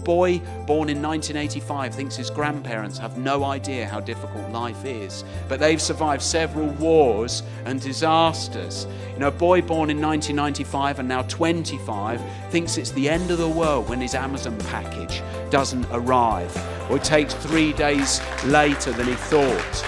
boy born in 1985 thinks his grandparents have no idea how difficult life is, but they've survived several wars and disasters. You know, a boy born in 1995 and now 25 thinks it's the end of the world when his Amazon package doesn't arrive, or it takes 3 days later than he thought.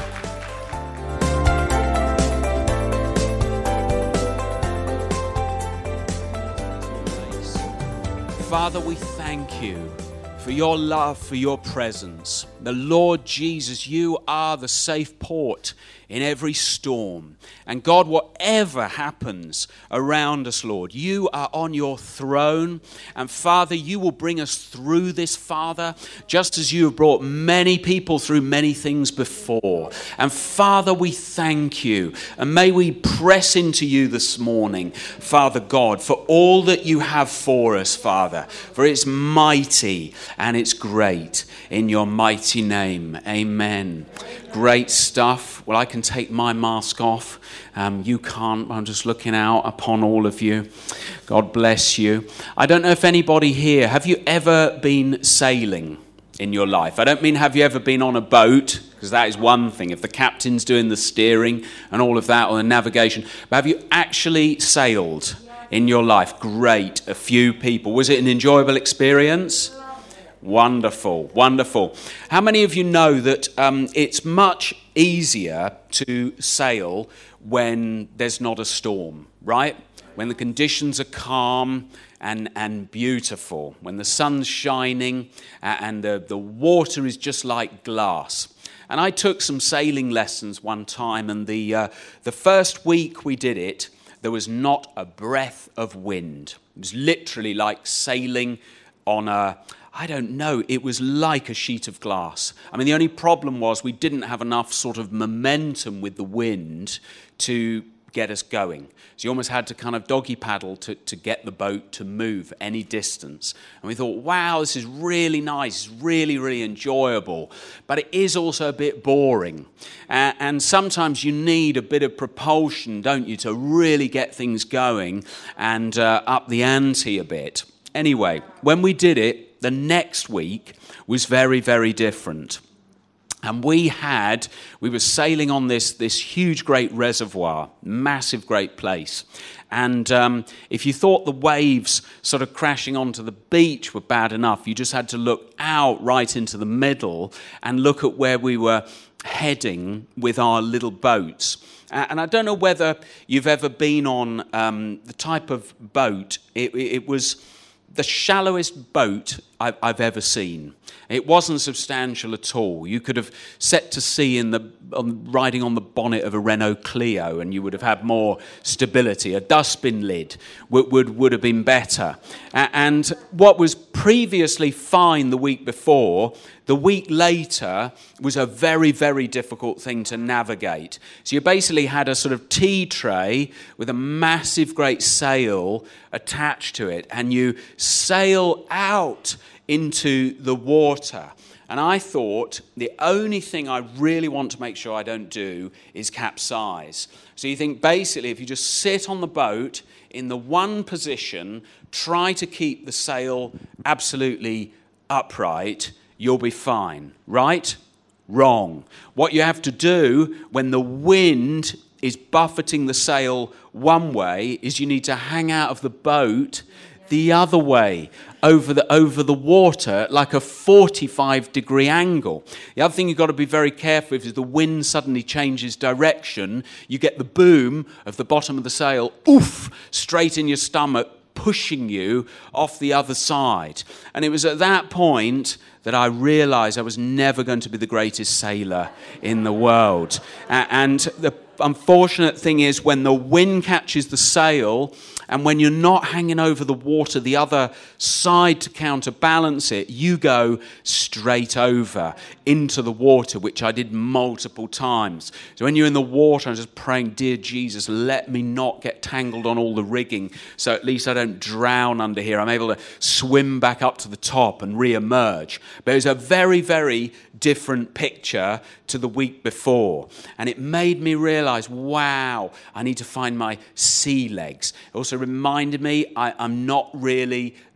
Father, we thank you for your love, for your presence. The Lord Jesus, you are the safe port in every storm. And God, whatever happens around us, Lord, you are on your throne. And Father, you will bring us through this, Father, just as you have brought many people through many things before. And Father, we thank you. And may we press into you this morning, Father God, for all that you have for us, Father. For it's mighty and it's great. In your mighty name, amen. Great stuff. Well, I can take my mask off. You can't. I'm just looking out upon all of you. God bless you. I don't know if anybody here, have you ever been sailing in your life? I don't mean have you ever been on a boat, because that is one thing, if the captain's doing the steering and all of that, or the navigation. But have you actually sailed in your life? Great. A few people. Was it an enjoyable experience? Wonderful, wonderful. How many of you know that it's much easier to sail when there's not a storm, right? When the conditions are calm and beautiful, when the sun's shining and the water is just like glass. And I took some sailing lessons one time, and the first week we did it, there was not a breath of wind. It was literally like sailing on I don't know, it was like a sheet of glass. I mean, the only problem was we didn't have enough sort of momentum with the wind to get us going. So you almost had to kind of doggy paddle to get the boat to move any distance. And we thought, wow, this is really nice, it's really, really enjoyable. But it is also a bit boring. And sometimes you need a bit of propulsion, don't you, to really get things going and up the ante a bit. Anyway, when we did it, the next week was very, very different. And we were sailing on this huge, great reservoir, massive, great place. And if you thought the waves sort of crashing onto the beach were bad enough, you just had to look out right into the middle and look at where we were heading with our little boats. And I don't know whether you've ever been on the type of boat. It was the shallowest boat I've ever seen. It wasn't substantial at all. You could have set to sea riding on the bonnet of a Renault Clio, and you would have had more stability. A dustbin lid would have been better. And what was previously fine the week before, the week later was a very, very difficult thing to navigate. So you basically had a sort of tea tray with a massive, great sail attached to it, and you sail out into the water. And I thought, the only thing I really want to make sure I don't do is capsize. So you think, basically, if you just sit on the boat in the one position, try to keep the sail absolutely upright, you'll be fine. Right? Wrong. What you have to do when the wind is buffeting the sail one way is you need to hang out of the boat the other way, over the water, like a 45-degree angle. The other thing you've got to be very careful with is the wind suddenly changes direction, you get the boom of the bottom of the sail, oof, straight in your stomach, pushing you off the other side. And it was at that point that I realized I was never going to be the greatest sailor in the world. And the unfortunate thing is, when the wind catches the sail, and when you're not hanging over the water the other side to counterbalance it, you go straight over into the water, which I did multiple times. So when you're in the water, I'm just praying, dear Jesus, let me not get tangled on all the rigging, so at least I don't drown under here. I'm able to swim back up to the top and re-emerge. But it was a very, very different picture to the week before. And it made me realize, wow, I need to find my sea legs. It also reminded me I'm not really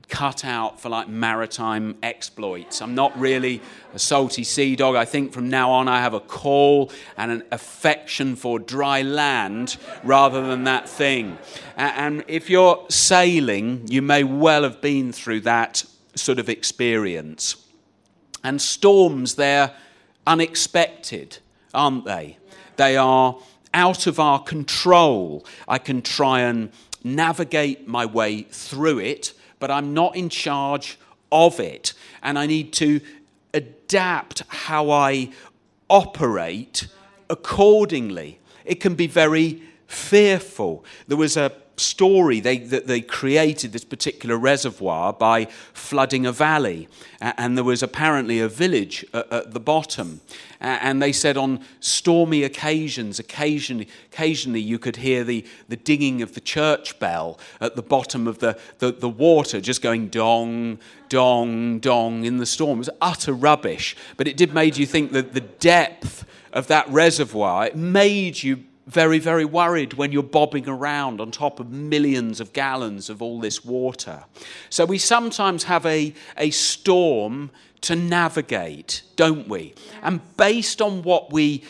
cut out for like maritime exploits. I'm not really a salty sea dog. I think from now on I have a call and an affection for dry land rather than that thing. And if you're sailing, you may well have been through that sort of experience. And storms, they're unexpected, aren't they? They are out of our control. I can try and navigate my way through it, but I'm not in charge of it. And I need to adapt how I operate accordingly. It can be very fearful. There was a story that they created this particular reservoir by flooding a valley, and there was apparently a village at the bottom, and they said on stormy occasions, occasionally you could hear the dinging of the church bell at the bottom of the water, just going dong, dong, dong in the storm. It was utter rubbish, but it did made you think that the depth of that reservoir, it made you very, very worried when you're bobbing around on top of millions of gallons of all this water. So we sometimes have a storm to navigate, don't we? And based on what we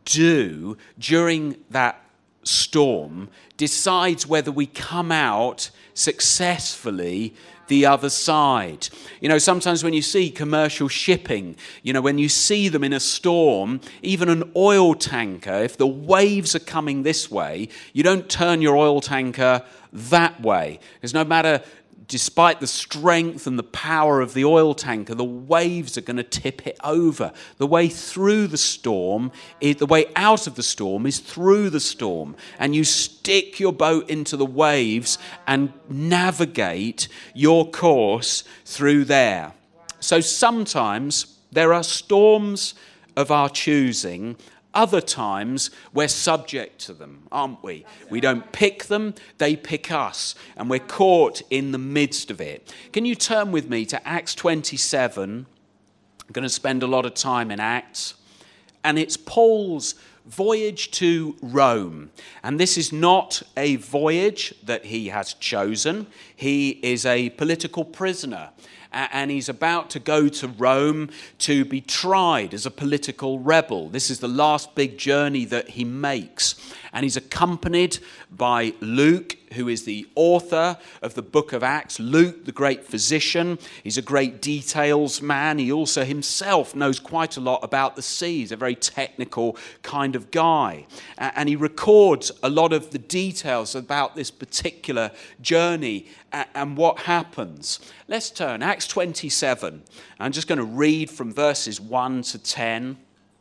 do during that storm decides whether we come out successfully the other side. You know, sometimes when you see commercial shipping, you know, when you see them in a storm, even an oil tanker, if the waves are coming this way, you don't turn your oil tanker that way. Because no matter, despite the strength and the power of the oil tanker, the waves are going to tip it over. The way through the storm, the way out of the storm is through the storm. And you stick your boat into the waves and navigate your course through there. So sometimes there are storms of our choosing. Other times, we're subject to them, aren't we? We don't pick them, they pick us, and we're caught in the midst of it. Can you turn with me to Acts 27? I'm going to spend a lot of time in Acts, and it's Paul's voyage to Rome. And this is not a voyage that he has chosen. He is a political prisoner, and he's about to go to Rome to be tried as a political rebel. This is the last big journey that he makes. And he's accompanied by Luke, who is the author of the book of Acts. Luke, the great physician. He's a great details man. He also himself knows quite a lot about the sea. He's a very technical kind of guy. And he records a lot of the details about this particular journey and what happens. Let's turn, Acts 27. I'm just going to read from verses 1 to 10.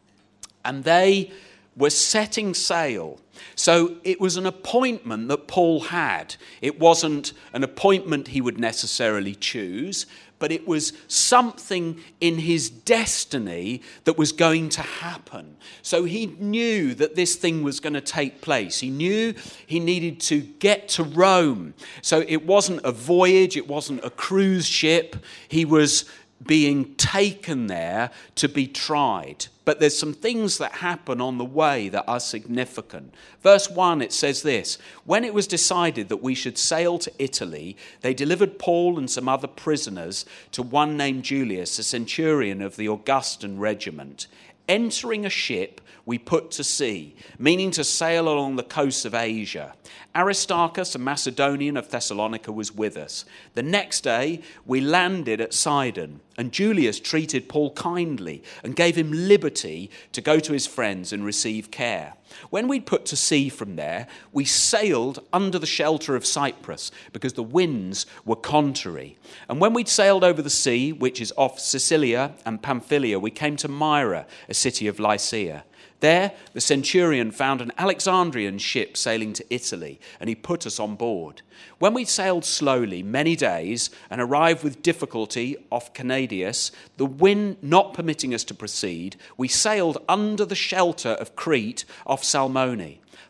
And they were setting sail. So it was an appointment that Paul had. It wasn't an appointment he would necessarily choose, but it was something in his destiny that was going to happen. So he knew that this thing was going to take place. He knew he needed to get to Rome. So it wasn't a voyage, it wasn't a cruise ship. He was being taken there to be tried. But there's some things that happen on the way that are significant. Verse 1, it says this: when it was decided that we should sail to Italy, they delivered Paul and some other prisoners to one named Julius, a centurion of the Augustan regiment. Entering a ship, we put to sea, meaning to sail along the coasts of Asia. Aristarchus, a Macedonian of Thessalonica, was with us. The next day, we landed at Sidon, and Julius treated Paul kindly and gave him liberty to go to his friends and receive care. When we'd put to sea from there, we sailed under the shelter of Cyprus because the winds were contrary. And when we'd sailed over the sea, which is off Sicilia and Pamphylia, we came to Myra, a city of Lycia. There, the centurion found an Alexandrian ship sailing to Italy, and he put us on board. When we sailed slowly many days and arrived with difficulty off Cnidus, the wind not permitting us to proceed, we sailed under the shelter of Crete off Salmone.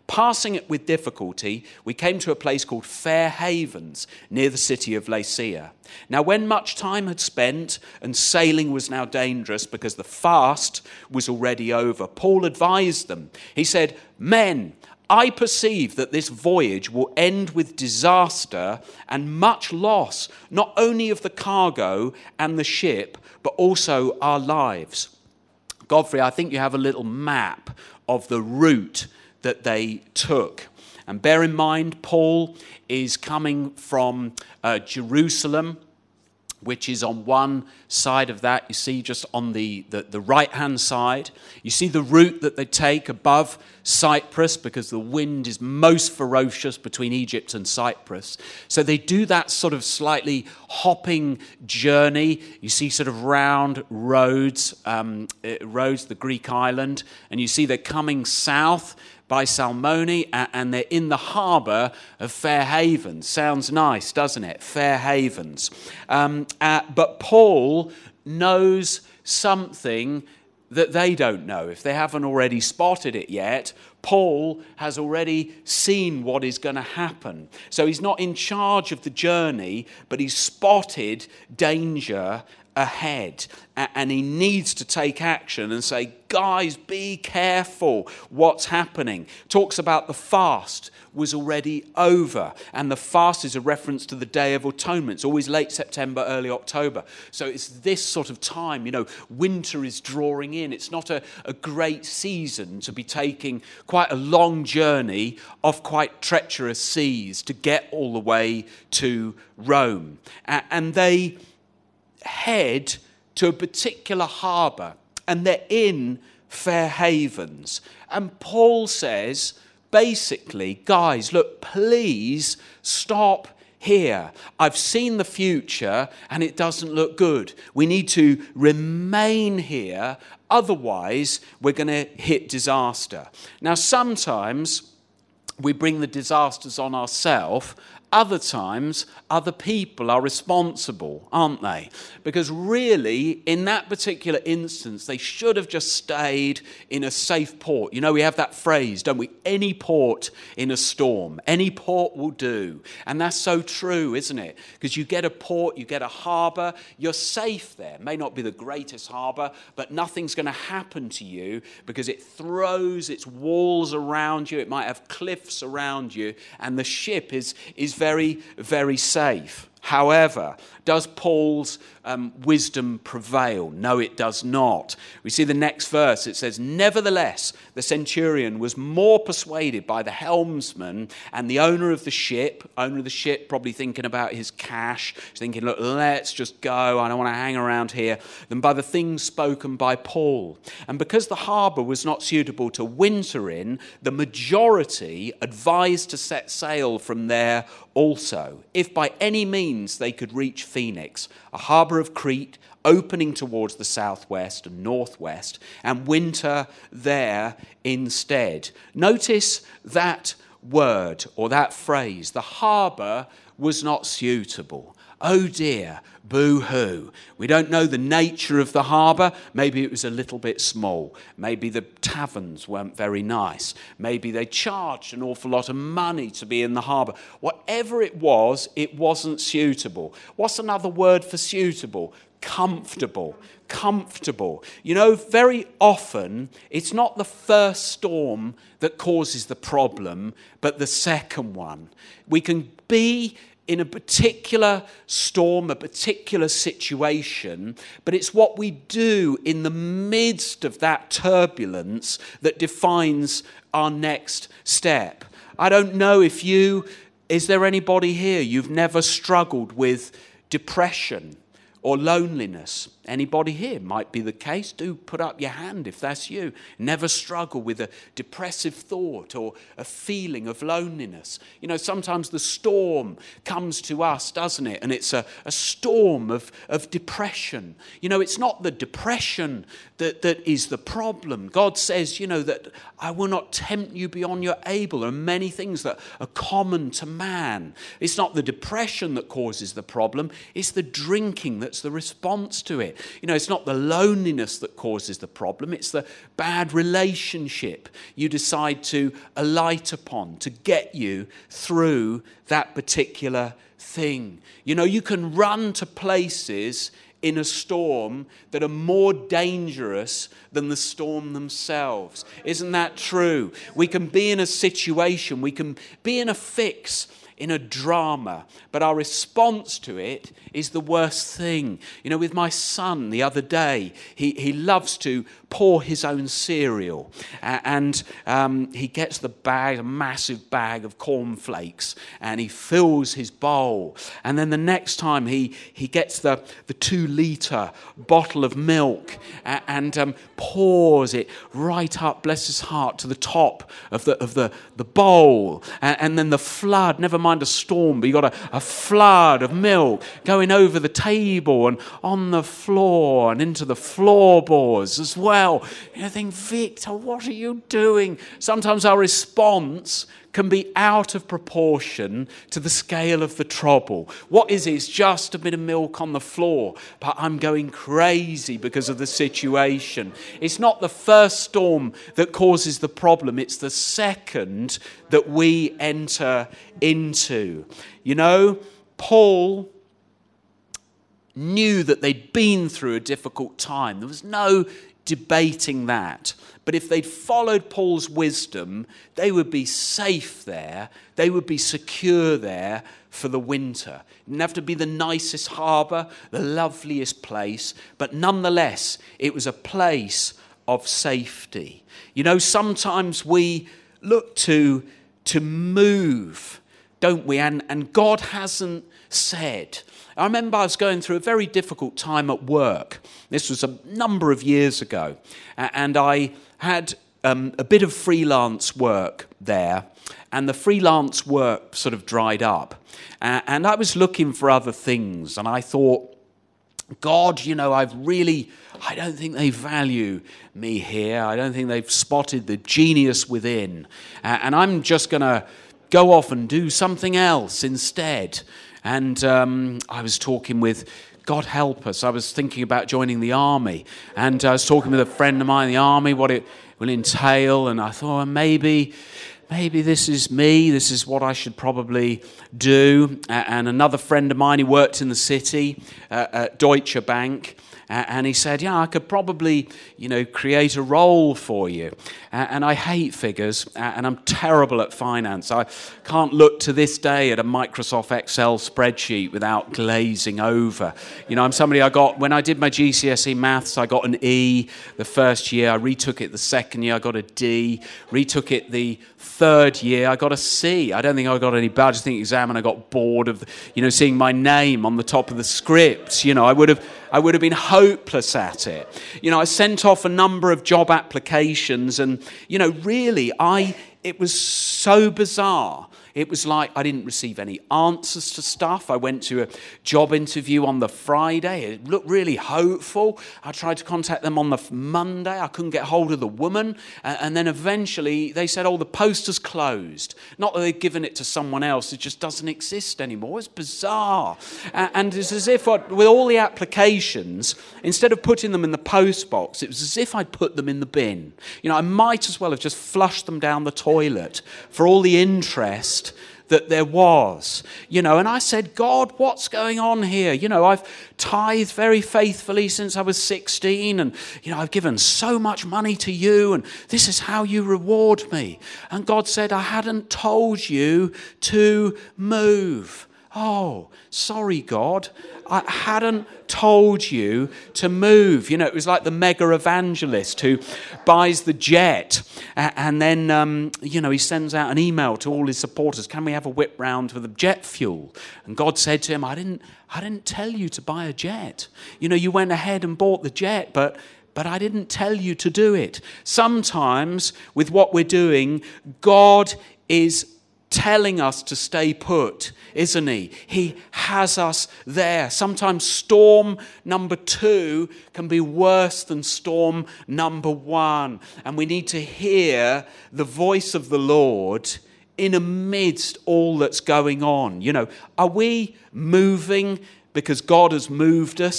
passing it with difficulty, we came to a place called Fair Havens, near the city of Lasea. Now, when much time had spent and sailing was now dangerous because the fast was already over, Paul advised them. He said, "Men, I perceive that this voyage will end with disaster and much loss, not only of the cargo and the ship, but also our lives." Godfrey, I think you have a little map of the route that they took. And bear in mind, Paul is coming from Jerusalem, which is on one side of that. You see just on the right-hand side. You see the route that they take above Cyprus because the wind is most ferocious between Egypt and Cyprus. So they do that sort of slightly hopping journey. You see sort of round Rhodes, the Greek island, and you see they're coming south by Salmone, and they're in the harbour of Fair Havens. Sounds nice, doesn't it? Fair Havens. But Paul knows something that they don't know. If they haven't already spotted it yet, Paul has already seen what is going to happen. So he's not in charge of the journey, but he's spotted danger ahead, and he needs to take action and say, "Guys, be careful what's happening." Talks about the fast was already over, and the fast is a reference to the Day of Atonement. It's always late September, early October. So it's this sort of time, winter is drawing in. It's not a great season to be taking quite a long journey off quite treacherous seas to get all the way to Rome. And they head to a particular harbour, and they're in Fair Havens. And Paul says, basically, "Guys, look, please stop here. I've seen the future and it doesn't look good. We need to remain here, otherwise we're going to hit disaster." Now, sometimes we bring the disasters on ourselves. Other times, other people are responsible, aren't they? Because really, in that particular instance, they should have just stayed in a safe port. We have that phrase, don't we? Any port in a storm. Any port will do. And that's so true, isn't it? Because you get a port, you get a harbour, you're safe there. It may not be the greatest harbour, but nothing's going to happen to you because it throws its walls around you. It might have cliffs around you, and the ship is very, very safe. However, does Paul's wisdom prevail? No, it does not. We see the next verse. It says, "Nevertheless, the centurion was more persuaded by the helmsman and the owner of the ship," probably thinking about his cash, thinking, "Look, let's just go. I don't want to hang around here," than by the things spoken by Paul. And because the harbour was not suitable to winter in, the majority advised to set sail from there also, if by any means they could reach Phoenix, a harbour of Crete opening towards the southwest and northwest, and winter there instead. Notice that word or that phrase, the harbour was not suitable. Oh dear, boo-hoo. We don't know the nature of the harbour. Maybe it was a little bit small. Maybe the taverns weren't very nice. Maybe they charged an awful lot of money to be in the harbour. Whatever it wasn't suitable. What's another word for suitable? Comfortable. Comfortable. Very often it's not the first storm that causes the problem, but the second one. We can be in a particular storm, a particular situation, but it's what we do in the midst of that turbulence that defines our next step. I don't know is there anybody here you've never struggled with depression or loneliness? Anybody here? Might be the case. Do put up your hand if that's you. Never struggle with a depressive thought or a feeling of loneliness. Sometimes the storm comes to us, doesn't it? And it's a storm of depression. It's not the depression that is the problem. God says, that I will not tempt you beyond your able. There are many things that are common to man. It's not the depression that causes the problem. It's the drinking that's the response to it. It's not the loneliness that causes the problem. It's the bad relationship you decide to alight upon to get you through that particular thing. You can run to places in a storm that are more dangerous than the storm themselves. Isn't that true? We can be in a situation, we can be in a fix, in a drama, but our response to it is the worst thing. With my son the other day, he loves to pour his own cereal, and he gets the bag, a massive bag of cornflakes, and he fills his bowl, and then the next time he gets the 2-litre bottle of milk and pours it right up, bless his heart, to the top of the bowl, and then the flood, never mind a storm, but you got a flood of milk going over the table and on the floor and into the floorboards as well. I think, Victor, what are you doing? Sometimes our response can be out of proportion to the scale of the trouble. What is it? It's just a bit of milk on the floor, but I'm going crazy because of the situation. It's not the first storm that causes the problem. It's the second that we enter into. Paul knew that they'd been through a difficult time. There was no debating that. But if they'd followed Paul's wisdom, they would be safe there. They would be secure there for the winter. It didn't have to be the nicest harbour, the loveliest place, but nonetheless, it was a place of safety. Sometimes we look to move, don't we? And God hasn't said. I remember I was going through a very difficult time at work. This was a number of years ago, and I had a bit of freelance work there, and the freelance work sort of dried up, and I was looking for other things, and I thought, God, I don't think they value me here. I don't think they've spotted the genius within, and I'm just going to go off and do something else instead. And I was talking with, God help us, I was thinking about joining the army. And I was talking with a friend of mine in the army, what it will entail. And I thought, maybe this is me. This is what I should probably do. And another friend of mine, he worked in the city at Deutsche Bank. And he said, I could probably, create a role for you. And I hate figures, and I'm terrible at finance. I can't look to this day at a Microsoft Excel spreadsheet without glazing over. I'm somebody when I did my GCSE maths, I got an E the first year. I retook it the second year, I got a D. Retook it the third year, I got a C. I don't think I got any bad. I just think exam, and I got bored of, seeing my name on the top of the script. I would have been hopeless at it. I sent off a number of job applications, and, really, it was so bizarre. It was like I didn't receive any answers to stuff. I went to a job interview on the Friday. It looked really hopeful. I tried to contact them on the Monday. I couldn't get hold of the woman. And then eventually they said, the poster's closed. Not that they've given it to someone else. It just doesn't exist anymore. It's bizarre. And it's as if with all the applications, instead of putting them in the post box, it was as if I'd put them in the bin. I might as well have just flushed them down the toilet for all the interest that there was, and I said, God, what's going on here? I've tithed very faithfully since I was 16, and, I've given so much money to you, and this is how you reward me. And God said, I hadn't told you to move. Oh, sorry, God. I hadn't told you to move. It was like the mega evangelist who buys the jet and then, he sends out an email to all his supporters. Can we have a whip round for the jet fuel? And God said to him, I didn't tell you to buy a jet. You went ahead and bought the jet, but I didn't tell you to do it. Sometimes with what we're doing, God is telling us to stay put, isn't he? He has us there. Sometimes storm number 2 can be worse than storm number 1. And we need to hear the voice of the Lord in amidst all that's going on. Are we moving because God has moved us?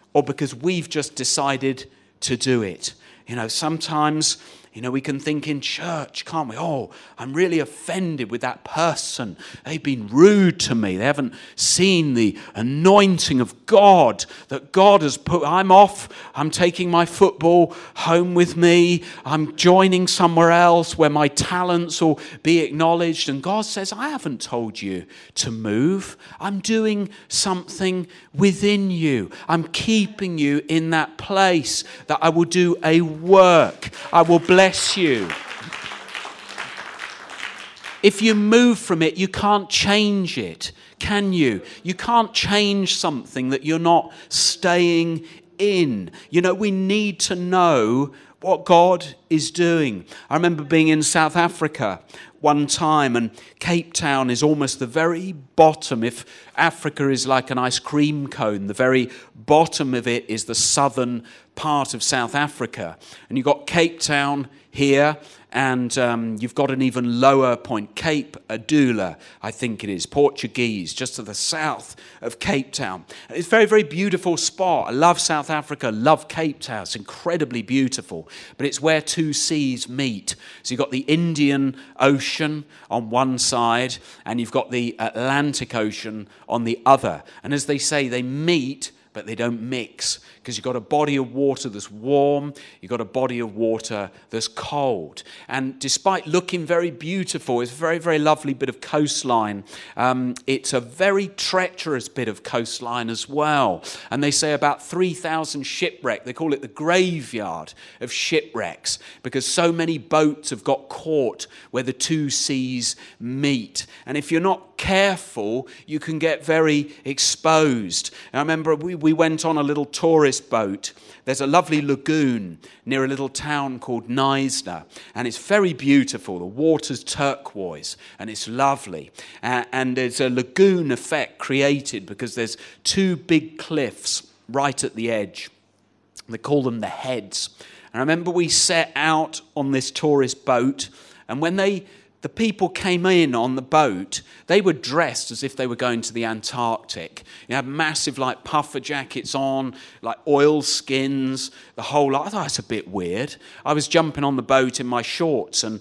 or because we've just decided to do it. Sometimes, we can think in church, can't we? Oh, I'm really offended with that person. They've been rude to me. They haven't seen the anointing of God that God has put. I'm off. I'm taking my football home with me. I'm joining somewhere else where my talents will be acknowledged. And God says, I haven't told you to move. I'm doing something within you. I'm keeping you in that place that I will do a work. I will bless you. If you move from it, you can't change it, can you? You can't change something that you're not staying in. We need to know what God is doing. I remember being in South Africa one time, and Cape Town is almost the very bottom. If Africa is like an ice cream cone, the very bottom of it is the southern part of South Africa. And you've got Cape Town here, and you've got an even lower point, Cape Adula, I think it is, Portuguese, just to the south of Cape Town. It's a very, very beautiful spot. I love South Africa, love Cape Town. It's incredibly beautiful, but it's where two seas meet. So you've got the Indian Ocean on one side, and you've got the Atlantic Ocean on the other. And as they say, they meet, but they don't mix, because you've got a body of water that's warm, you've got a body of water that's cold. And despite looking very beautiful, it's a very, very lovely bit of coastline. It's a very treacherous bit of coastline as well. And they say about 3,000 shipwrecks. They call it the graveyard of shipwrecks, because so many boats have got caught where the two seas meet. And if you're not careful, you can get very exposed. And I remember we went on a little tourist boat. There's a lovely lagoon near a little town called Knysna, and it's very beautiful. The water's turquoise, and it's lovely. And there's a lagoon effect created because there's two big cliffs right at the edge. They call them the heads. And I remember we set out on this tourist boat, and when the people came in on the boat, they were dressed as if they were going to the Antarctic. You had massive puffer jackets on, oil skins, the whole lot. I thought that's a bit weird. I was jumping on the boat in my shorts and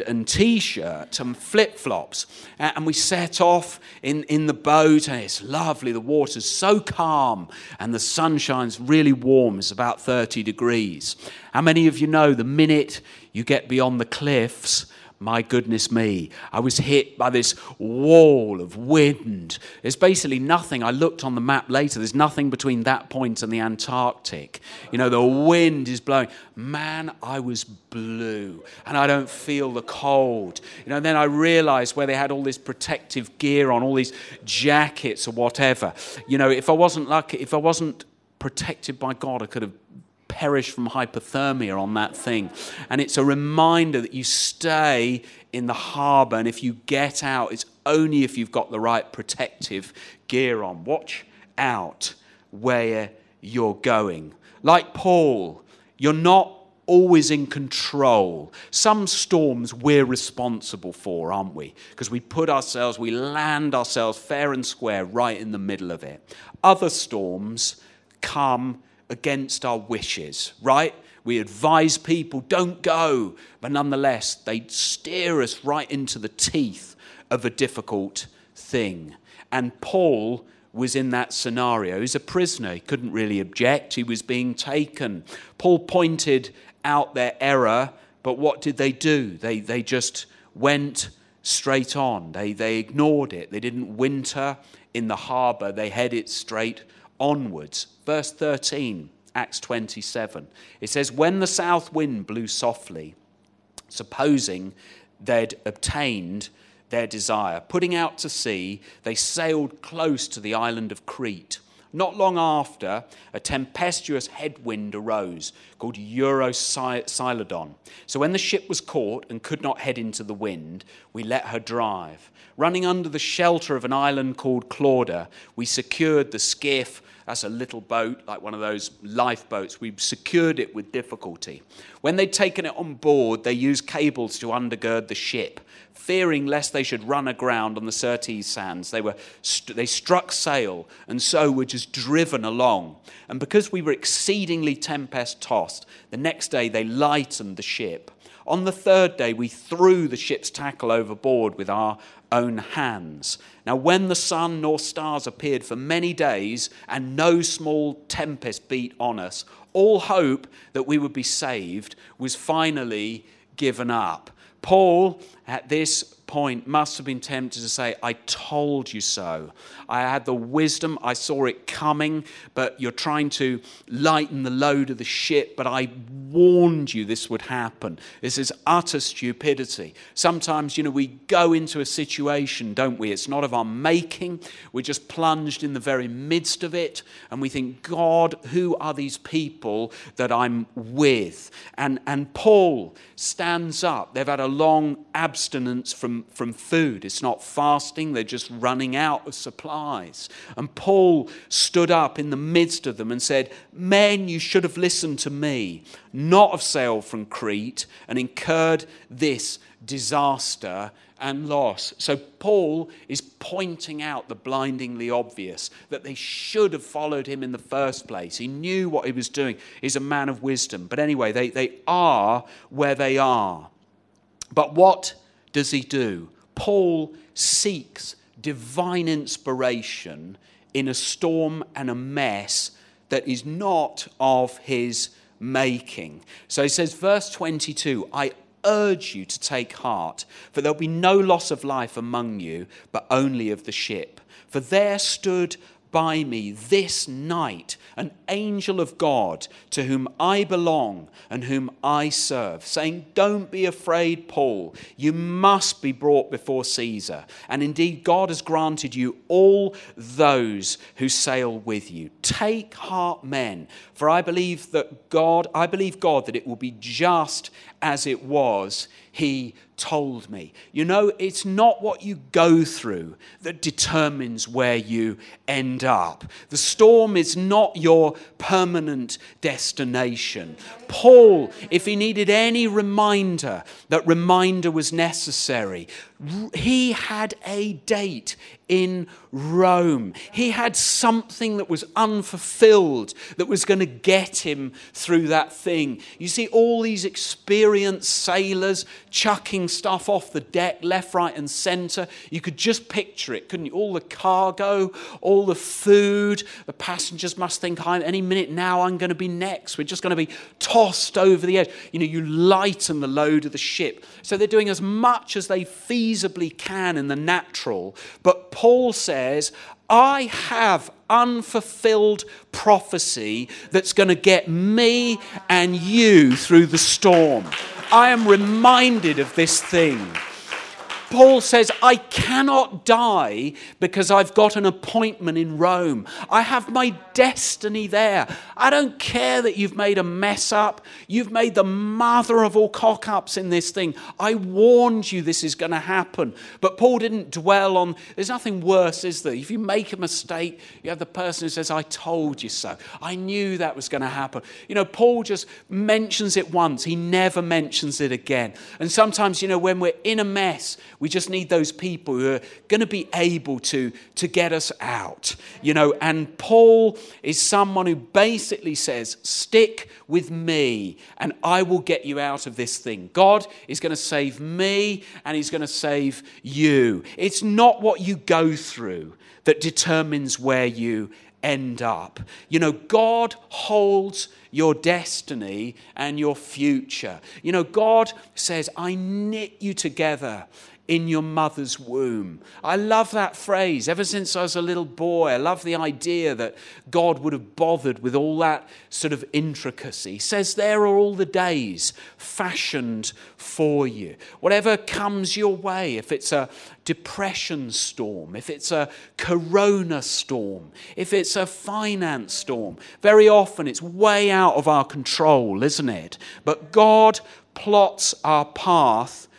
T-shirt and flip-flops. And we set off in the boat, and it's lovely. The water's so calm, and the sun shines really warm. It's about 30 degrees. How many of you know the minute you get beyond the cliffs, my goodness me, I was hit by this wall of wind. There's basically nothing. I looked on the map later. There's nothing between that point and the Antarctic. The wind is blowing. Man, I was blue, and I don't feel the cold. Then I realized where they had all this protective gear on, all these jackets or whatever. If I wasn't lucky, if I wasn't protected by God, I could have perish from hypothermia on that thing. And it's a reminder that you stay in the harbour, and if you get out, it's only if you've got the right protective gear on. Watch out where you're going. Like Paul, you're not always in control. Some storms we're responsible for, aren't we? Because we land ourselves fair and square right in the middle of it. Other storms come against our wishes, right? We advise people, don't go, but nonetheless, they steer us right into the teeth of a difficult thing. And Paul was in that scenario. He's a prisoner. He couldn't really object. He was being taken. Paul pointed out their error, but what did they do? They just went straight on. They ignored it. They didn't winter in the harbour. They headed straight onwards. Verse 13, Acts 27. It says, when the south wind blew softly, supposing they'd obtained their desire, putting out to sea, they sailed close to the island of Crete. Not long after, a tempestuous headwind arose called Eurocylidon. So when the ship was caught and could not head into the wind, we let her drive. Running under the shelter of an island called Clauda, we secured the skiff That's a little boat, like one of those lifeboats. We secured it with difficulty. When they'd taken it on board, they used cables to undergird the ship, fearing lest they should run aground on the Syrtes sands. They struck sail, and so were just driven along. And because we were exceedingly tempest-tossed, the next day they lightened the ship. On the third day, we threw the ship's tackle overboard with our own hands. Now, when the sun nor stars appeared for many days, and no small tempest beat on us, all hope that we would be saved was finally given up. Paul, at this point, must have been tempted to say, I told you so. I had the wisdom, I saw it coming, but you're trying to lighten the load of the ship, but I warned you this would happen. This is utter stupidity. Sometimes, we go into a situation, don't we? It's not of our making. We're just plunged in the very midst of it, and we think, God, who are these people that I'm with? And Paul stands up. They've had a long abstinence from food. It's not fasting. They're just running out of supplies. And Paul stood up in the midst of them and said, men, you should have listened to me, not have sailed from Crete and incurred this disaster and loss. So Paul is pointing out the blindingly obvious, that they should have followed him in the first place. He knew what he was doing. He's a man of wisdom. But anyway, they are where they are. But what does he do? Paul seeks divine inspiration in a storm and a mess that is not of his making. So he says, verse 22, I urge you to take heart, for there'll be no loss of life among you, but only of the ship. For there stood by me this night an angel of God, to whom I belong and whom I serve, saying, don't be afraid, Paul. You must be brought before Caesar. And indeed, God has granted you all those who sail with you. Take heart, men, for I believe God that it will be just as it was he told me. It's not what you go through that determines where you end up. The storm is not your permanent destination. Paul, if he needed any reminder, that reminder was necessary. He had a date in Rome. He had something that was unfulfilled that was going to get him through that thing. You see all these experienced sailors chucking stuff off the deck left, right and centre. You could just picture it, couldn't you? All the cargo, all the food. The passengers must think, any minute now I'm going to be next. We're just going to be tossed over the edge. You lighten the load of the ship. So they're doing as much as they feasibly can in the natural. But Paul says, I have unfulfilled prophecy that's going to get me and you through the storm. I am reminded of this thing. Paul says, I cannot die because I've got an appointment in Rome. I have my destiny there. I don't care that you've made a mess up. You've made the mother of all cock-ups in this thing. I warned you this is going to happen. But Paul didn't dwell on, there's nothing worse, is there? If you make a mistake, you have the person who says, I told you so. I knew that was going to happen. Paul just mentions it once. He never mentions it again. And sometimes, when we're in a mess, we just need those people who are going to be able to get us out, and Paul is someone who basically says, stick with me and I will get you out of this thing. God is going to save me and he's going to save you. It's not what you go through that determines where you end up. God holds your destiny and your future. God says, I knit you together in your mother's womb. I love that phrase. Ever since I was a little boy, I love the idea that God would have bothered with all that sort of intricacy. He says there are all the days fashioned for you. Whatever comes your way, if it's a depression storm, if it's a corona storm, if it's a finance storm, very often it's way out of our control, isn't it? But God plots our path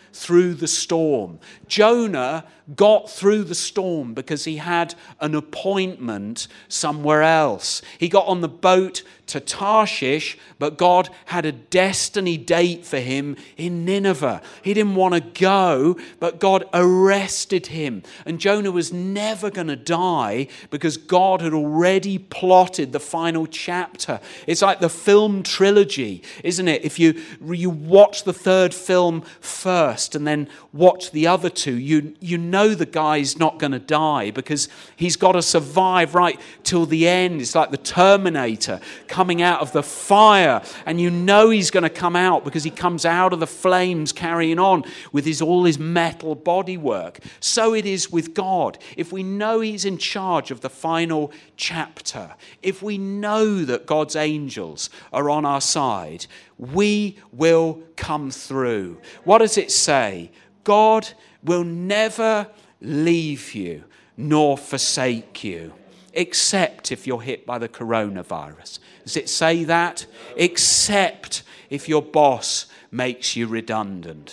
through the storm. Jonah got through the storm because he had an appointment somewhere else. He got on the boat to Tarshish, but God had a destiny date for him in Nineveh. He didn't want to go, but God arrested him. And Jonah was never going to die because God had already plotted the final chapter. It's like the film trilogy, isn't it? If you watch the third film first and then watch the other two, you know the guy's not going to die because he's got to survive right till the end. It's like the Terminator coming out of the fire, and you know he's going to come out because he comes out of the flames carrying on with all his metal bodywork. So it is with God. If we know he's in charge of the final chapter, if we know that God's angels are on our side, we will come through. What does it say? God will never leave you nor forsake you, except if you're hit by the coronavirus. Does it say that? Except if your boss makes you redundant.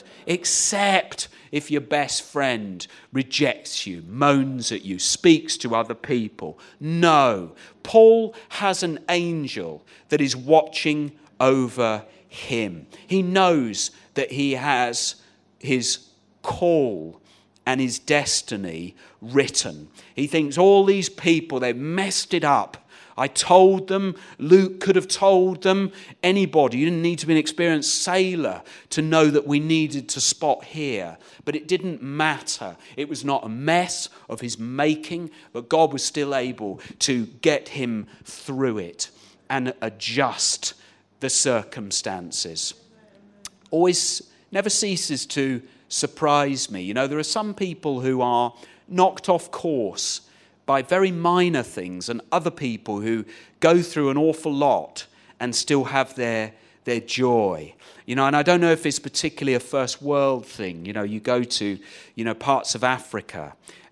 Except if your best friend rejects you, moans at you, speaks to other people. No. Paul has an angel that is watching over him. He knows that he has his call and his destiny written. He thinks all these people, they've messed it up. I told them, Luke could have told them, anybody. You didn't need to be an experienced sailor to know that we needed to spot here. But it didn't matter. It was not a mess of his making, but God was still able to get him through it and adjust the circumstances. Always, never ceases to surprise me. You know, there are some people who are knocked off course by very minor things, and other people who go through an awful lot and still have their joy. You know, and I don't know if it's particularly a first world thing. You know, you go to, parts of Africa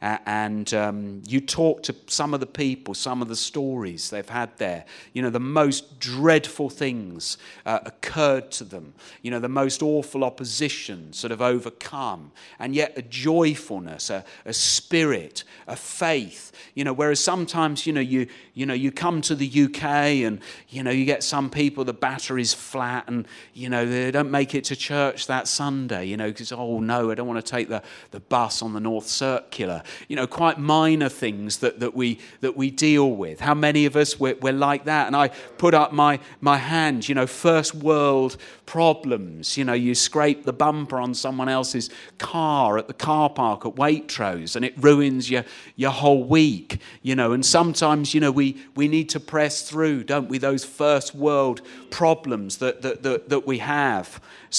and you talk to some of the people, some of the stories they've had there. You know, the most dreadful things occurred to them. You know, the most awful opposition sort of overcome. And yet a joyfulness, a spirit, a faith. You know, whereas sometimes, you come to the UK and, you get some people, the battery's flat and, they don't make it to church that Sunday, because, oh no, I don't want to take the bus on the North Circular. Quite minor things that we deal with. How many of us, we're like that? And I put up my hand, first world problems. You scrape the bumper on someone else's car at the car park at Waitrose and it ruins your whole week. And sometimes, we need to press through, don't we, those first world problems that we have.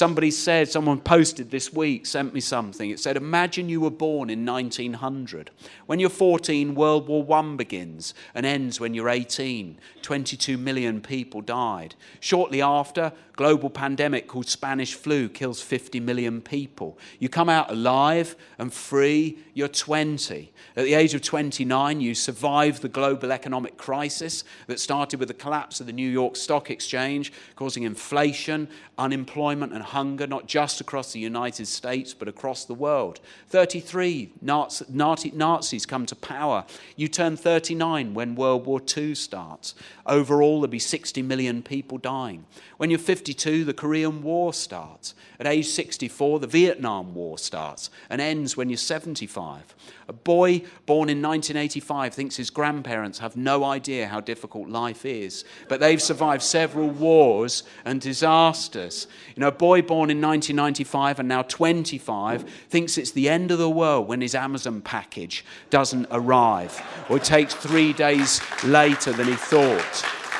Someone posted this week, sent me something. It said, imagine you were born in 1900. When you're 14, World War I begins and ends when you're 18. 22 million people died. Shortly after, global pandemic called Spanish flu kills 50 million people. You come out alive and free, you're 20. At the age of 29, you survive the global economic crisis that started with the collapse of the New York Stock Exchange, causing inflation, unemployment and hunger, not just across the United States, but across the world. 33, Nazis come to power. You turn 39 when World War II starts. Overall, there'll be 60 million people dying. When you're 52, the Korean War starts. At age 64, the Vietnam War starts and ends when you're 75. A boy born in 1985 thinks his grandparents have no idea how difficult life is, but they've survived several wars and disasters. A boy born in 1995 and now 25 thinks it's the end of the world when his Amazon package doesn't arrive, or it takes 3 days later than he thought.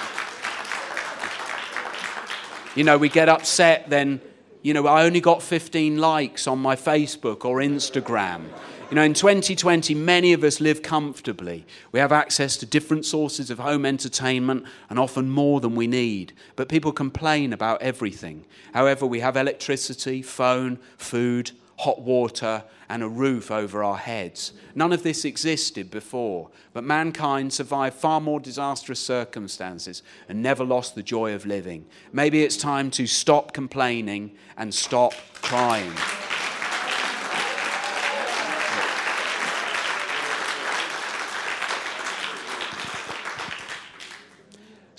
We get upset then, I only got 15 likes on my Facebook or Instagram. In 2020, many of us live comfortably. We have access to different sources of home entertainment and often more than we need. But people complain about everything. However, we have electricity, phone, food, hot water, and a roof over our heads. None of this existed before, but mankind survived far more disastrous circumstances and never lost the joy of living. Maybe it's time to stop complaining and stop crying.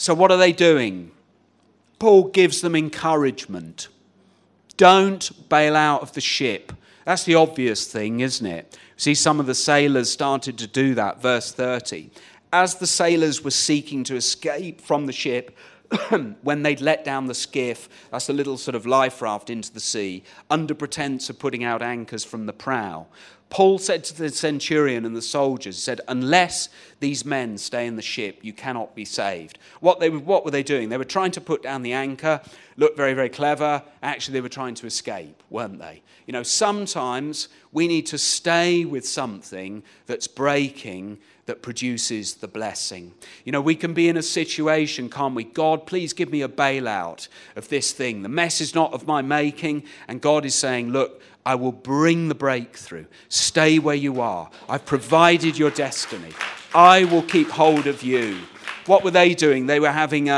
So what are they doing? Paul gives them encouragement. Don't bail out of the ship. That's the obvious thing, isn't it? See, some of the sailors started to do that. Verse 30. As the sailors were seeking to escape from the ship, when they'd let down the skiff, that's a little sort of life raft into the sea, under pretense of putting out anchors from the prow, Paul said to the centurion and the soldiers, he said, unless these men stay in the ship, you cannot be saved. What were they doing? They were trying to put down the anchor, look very, very clever. Actually, they were trying to escape, weren't they? You know, sometimes we need to stay with something that's breaking, that produces the blessing. You know, we can be in a situation, can't we? God, please give me a bailout of this thing. The mess is not of my making, and God is saying, look, I will bring the breakthrough. Stay where you are. I've provided your destiny. I will keep hold of you. What were they doing? They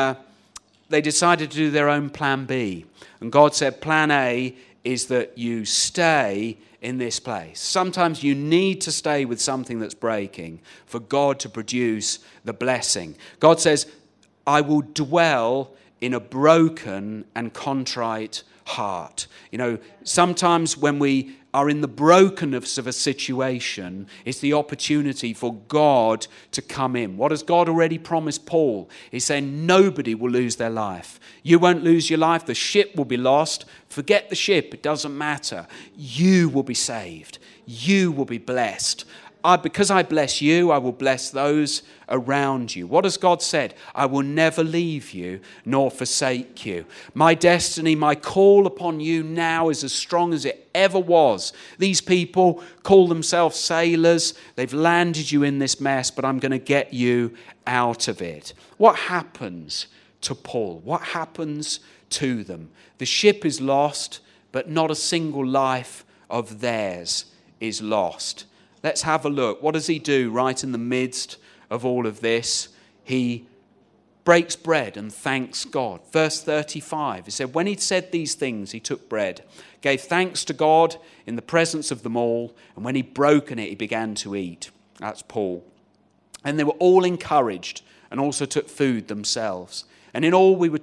decided to do their own plan B. And God said, plan A is that you stay in this place. Sometimes you need to stay with something that's breaking for God to produce the blessing. God says, I will dwell in a broken and contrite heart. You know, sometimes when we are in the brokenness of a situation, it's the opportunity for God to come in. What has God already promised Paul? He's saying nobody will lose their life. You won't lose your life. The ship will be lost. Forget the ship. It doesn't matter. You will be saved. You will be blessed. Because I bless you, I will bless those around you. What has God said? I will never leave you nor forsake you. My destiny, my call upon you now is as strong as it ever was. These people call themselves sailors. They've landed you in this mess, but I'm going to get you out of it. What happens to Paul? What happens to them? The ship is lost, but not a single life of theirs is lost. Let's have a look. What does he do right in the midst of all of this? He breaks bread and thanks God. Verse 35, he said, when he'd said these things, he took bread, gave thanks to God in the presence of them all, and when he'd broken it, he began to eat. That's Paul. And they were all encouraged and also took food themselves. And in all, we were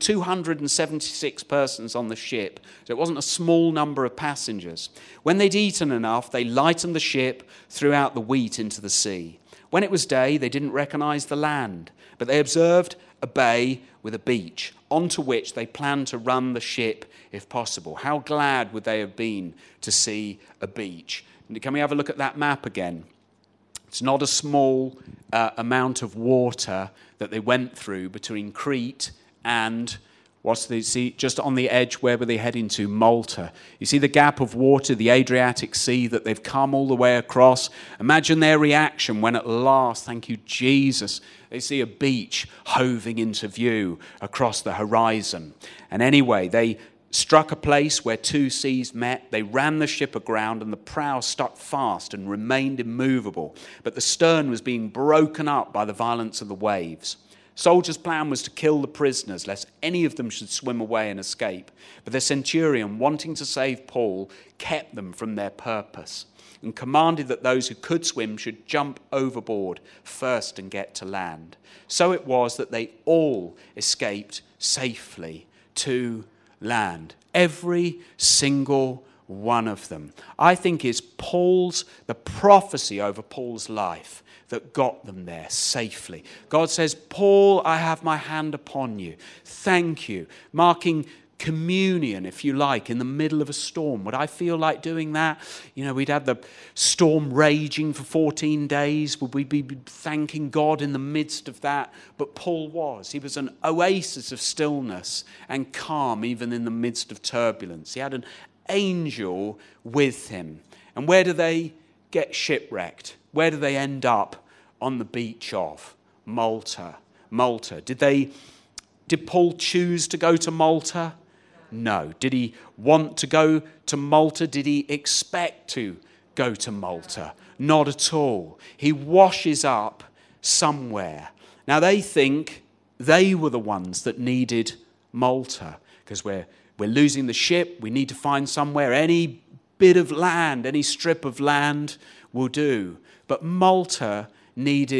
276 persons on the ship. So it wasn't a small number of passengers. When they'd eaten enough, they lightened the ship, threw out the wheat into the sea. When it was day, they didn't recognize the land, but they observed a bay with a beach, onto which they planned to run the ship if possible. How glad would they have been to see a beach? Can we have a look at that map again? It's not a small amount of water that they went through between Crete and just on the edge, where were they heading to? Malta. You see the gap of water, the Adriatic Sea that they've come all the way across. Imagine their reaction when at last, thank you, Jesus, they see a beach hoving into view across the horizon. And anyway, they struck a place where two seas met. They ran the ship aground, and the prow stuck fast and remained immovable. But the stern was being broken up by the violence of the waves. Soldiers' plan was to kill the prisoners, lest any of them should swim away and escape. But the centurion, wanting to save Paul, kept them from their purpose and commanded that those who could swim should jump overboard first and get to land. So it was that they all escaped safely to land. Every single one of them. I think it's the prophecy over Paul's life that got them there safely. God says, Paul, I have my hand upon you. Thank you. Marking communion, if you like, in the middle of a storm. Would I feel like doing that? You know, we'd had the storm raging for 14 days. Would we be thanking God in the midst of that? But Paul was. He was an oasis of stillness and calm, even in the midst of turbulence. He had an angel with him. And where do they get shipwrecked? Where do they end up? On the beach of Malta. Malta. Did Paul choose to go to Malta? No. Did he want to go to Malta? Did he expect to go to Malta? Not at all. He washes up somewhere. Now they think they were the ones that needed Malta, because we're losing the ship. We need to find somewhere. Any bit of land, any strip of land will do. But Malta needed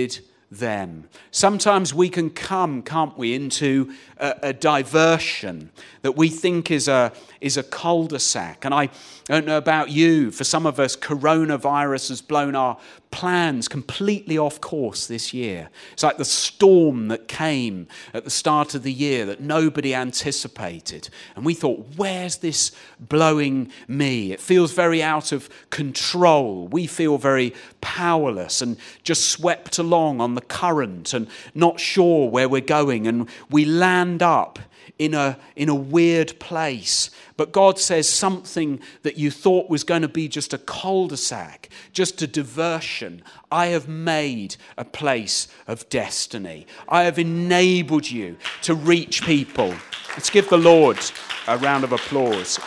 them. Sometimes we can come, can't we, into a diversion that we think is a cul-de-sac. And I don't know about you, for some of us, coronavirus has blown our plans completely off course this year. It's like the storm that came at the start of the year that nobody anticipated. And we thought, where's this blowing me? It feels very out of control. We feel very powerless and just swept along on the current and not sure where we're going. And we land up in a weird place. But God says something that you thought was going to be just a cul-de-sac, just a diversion. I have made a place of destiny. I have enabled you to reach people. Let's give the Lord a round of applause.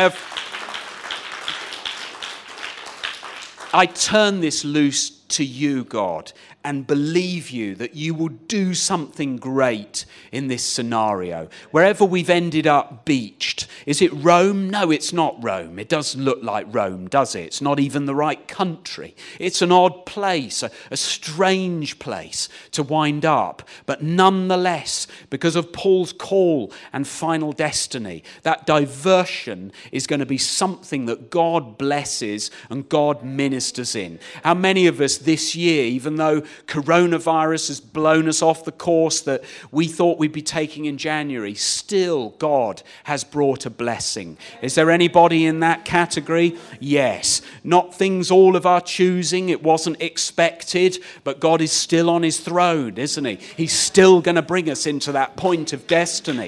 I turn this loose to you, God, and believe you that you will do something great in this scenario. Wherever we've ended up beached. Is it Rome? No, it's not Rome. It doesn't look like Rome, does it? It's not even the right country. It's an odd place, a strange place to wind up. But nonetheless, because of Paul's call and final destiny, that diversion is going to be something that God blesses and God ministers in. How many of us this year, even though coronavirus has blown us off the course that we thought we'd be taking in January, still God has brought a blessing. Is there anybody in that category? Yes. Not things all of our choosing. It wasn't expected, but God is still on his throne, isn't he? He's still going to bring us into that point of destiny.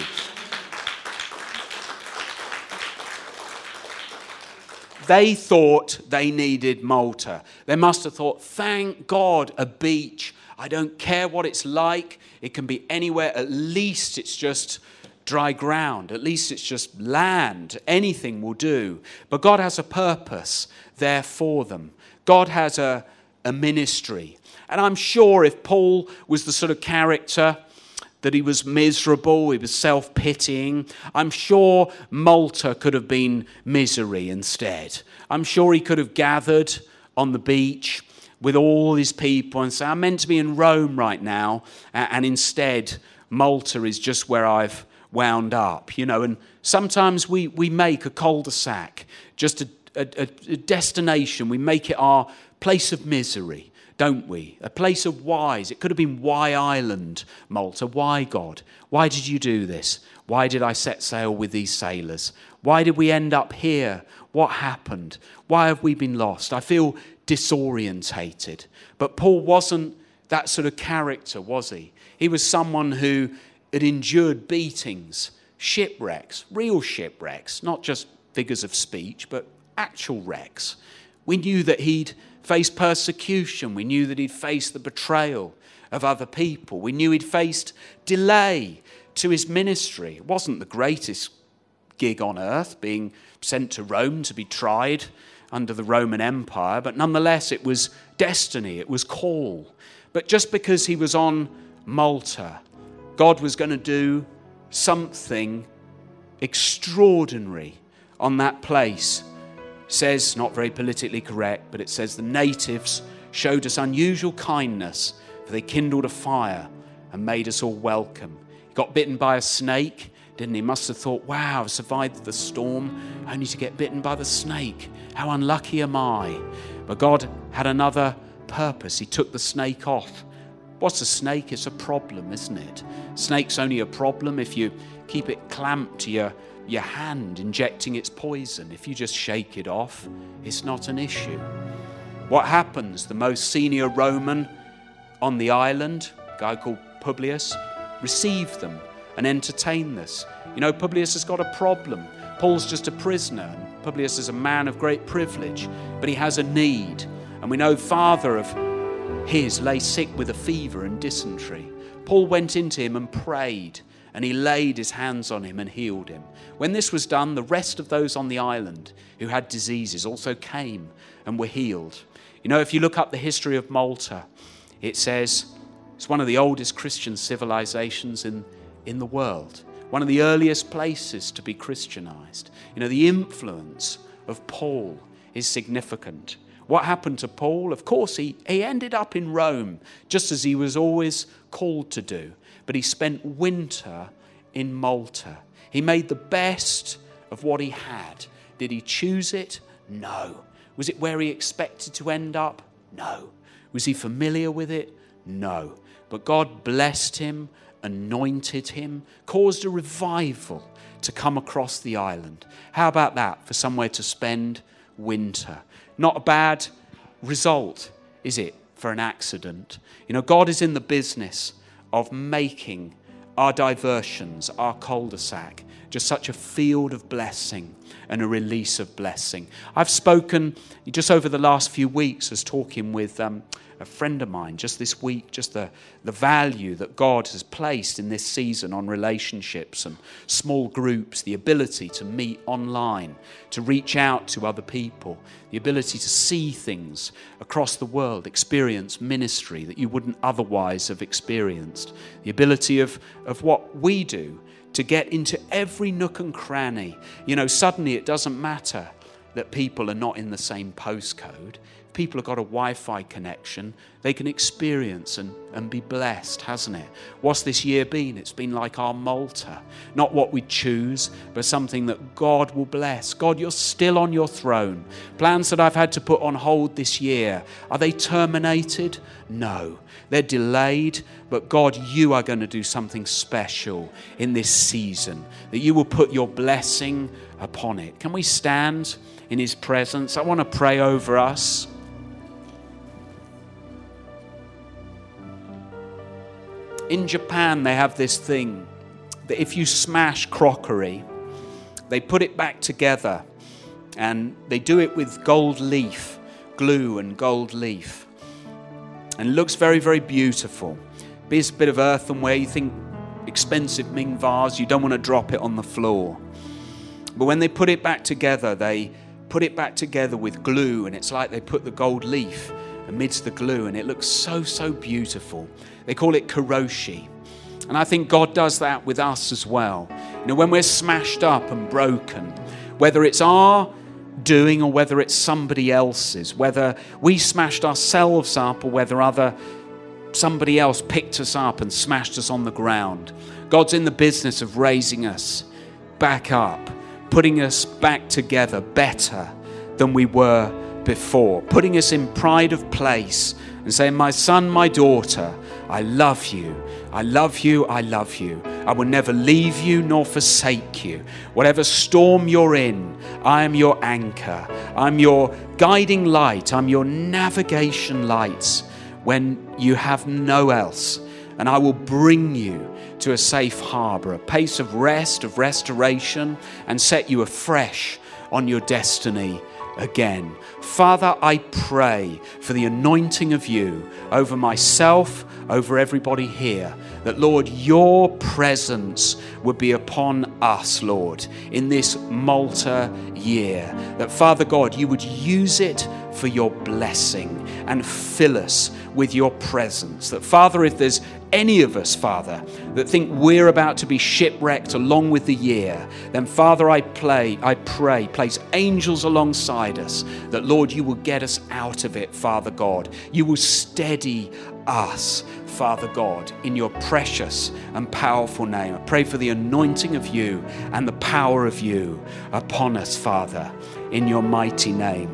They thought they needed Malta. They must have thought, thank God, a beach. I don't care what it's like. It can be anywhere. At least it's just dry ground. At least it's just land. Anything will do. But God has a purpose there for them. God has a ministry. And I'm sure if Paul was the sort of character that he was miserable, he was self-pitying, I'm sure Malta could have been misery instead. I'm sure he could have gathered on the beach with all his people and say, I'm meant to be in Rome right now, and instead Malta is just where I've wound up. And sometimes we make a cul-de-sac, just a destination. We make it our place of misery, don't we? A place of whys. It could have been why Island, Malta. Why, God? Why did you do this? Why did I set sail with these sailors? Why did we end up here? What happened? Why have we been lost? I feel disorientated. But Paul wasn't that sort of character, was he? He was someone who had endured beatings, shipwrecks, real shipwrecks, not just figures of speech, but actual wrecks. We knew that he'd faced persecution. We knew that he'd faced the betrayal of other people. We knew he'd faced delay to his ministry. It wasn't the greatest gig on earth, being sent to Rome to be tried under the Roman Empire, but nonetheless it was destiny, it was call. But just because he was on Malta, God was going to do something extraordinary on that place. It says, not very politically correct, but it says the natives showed us unusual kindness, for they kindled a fire and made us all welcome. He got bitten by a snake, didn't he? Must have thought, wow, I've survived the storm, only to get bitten by the snake. How unlucky am I? But God had another purpose. He took the snake off. What's a snake? It's a problem, isn't it? Snake's only a problem if you keep it clamped to your hand, injecting its poison. If you just shake it off, it's not an issue. What happens? The most senior Roman on the island, a guy called Publius, received them and entertained this. Publius has got a problem. Paul's just a prisoner, and Publius is a man of great privilege, but he has a need. And we know father of his lay sick with a fever and dysentery. Paul went into him and prayed, and he laid his hands on him and healed him. When this was done, the rest of those on the island who had diseases also came and were healed. If you look up the history of Malta, it says it's one of the oldest Christian civilizations in the world. One of the earliest places to be Christianized. The influence of Paul is significant. What happened to Paul? Of course, he ended up in Rome, just as he was always called to do. But he spent winter in Malta. He made the best of what he had. Did he choose it? No. Was it where he expected to end up? No. Was he familiar with it? No. But God blessed him, anointed him, caused a revival to come across the island. How about that for somewhere to spend winter? Not a bad result, is it, for an accident? You know, God is in the business of making our diversions, our cul-de-sac, just such a field of blessing and a release of blessing. I've spoken just over the last few weeks, as talking with a friend of mine just this week, just the value that God has placed in this season on relationships and small groups, the ability to meet online, to reach out to other people, the ability to see things across the world, experience ministry that you wouldn't otherwise have experienced, the ability of what we do to get into every nook and cranny. You know, suddenly it doesn't matter that people are not in the same postcode. People have got a Wi-Fi connection, they can experience and be blessed, hasn't it? What's this year been? It's been like our Malta. Not what we choose, but something that God will bless. God, you're still on your throne. Plans that I've had to put on hold this year, are they terminated? No. They're delayed, but God, you are going to do something special in this season, that you will put your blessing upon it. Can we stand in his presence? I want to pray over us. In Japan, they have this thing that if you smash crockery, they put it back together, and they do it with gold leaf, glue and gold leaf. And it looks very, very beautiful. It's a bit of earthenware. You think expensive Ming vase, you don't want to drop it on the floor. But when they put it back together, they put it back together with glue, and it's like they put the gold leaf amidst the glue, and it looks so, so beautiful. They call it karoshi. And I think God does that with us as well. You know, when we're smashed up and broken, whether it's our doing or whether it's somebody else's, whether we smashed ourselves up or whether somebody else picked us up and smashed us on the ground, God's in the business of raising us back up, putting us back together better than we were before, putting us in pride of place and saying, my son, my daughter, I love you. I love you. I love you. I will never leave you nor forsake you. Whatever storm you're in, I am your anchor. I'm your guiding light. I'm your navigation lights when you have no else. And I will bring you to a safe harbor, a place of rest, of restoration, and set you afresh on your destiny again. Father, I pray for the anointing of you over myself, over everybody here, that, Lord, your presence would be upon us, Lord, in this Malta year. That, Father God, you would use it for your blessing and fill us with your presence. That, Father, if there's any of us, Father, that think we're about to be shipwrecked along with the year, then, Father, I pray, place angels alongside us, that, Lord, you will get us out of it, Father God. You will steady us, Father God, in your precious and powerful name. I pray for the anointing of you and the power of you upon us, Father, in your mighty name.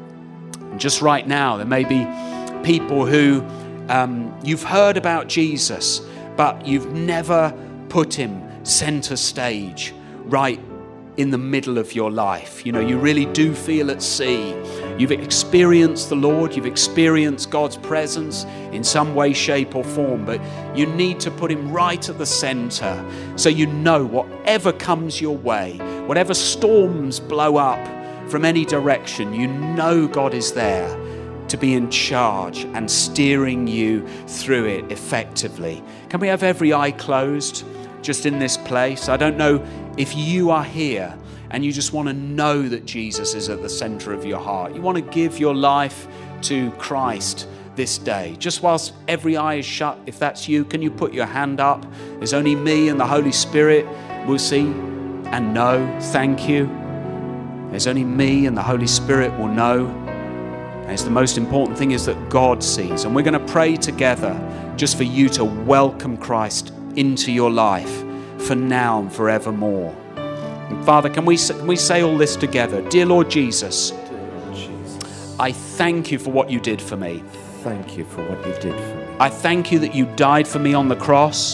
And just right now, there may be people who you've heard about Jesus, but you've never put him center stage right in the middle of your life. You know, you really do feel at sea. You've experienced the Lord, you've experienced God's presence in some way, shape or form, but you need to put him right at the center so you know whatever comes your way, whatever storms blow up from any direction, you know God is there to be in charge and steering you through it effectively. Can we have every eye closed just in this place? I don't know if you are here and you just want to know that Jesus is at the center of your heart. You want to give your life to Christ this day. Just whilst every eye is shut, if that's you, can you put your hand up? There's only me and the Holy Spirit will see and know. Thank you. There's only me and the Holy Spirit will know It's the most important thing is that God sees. And we're going to pray together just for you to welcome Christ into your life for now and forevermore. And Father, can we say all this together? Dear Lord Jesus, I thank you for what you did for me. Thank you for what you did for me. I thank you that you died for me on the cross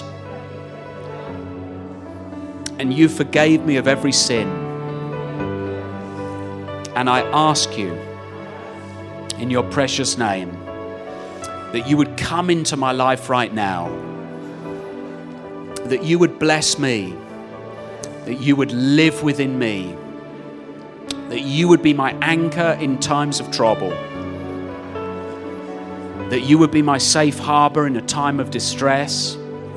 and you forgave me of every sin. And I ask you in your precious name that you would come into my life right now, that you would bless me, that you would live within me, that you would be my anchor in times of trouble, that you would be my safe harbor in a time of distress,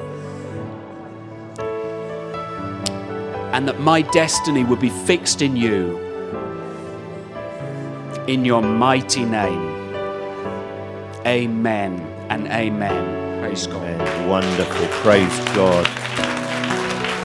and that my destiny would be fixed in you, in your mighty name. Amen and amen. Praise God. Wonderful. Praise God.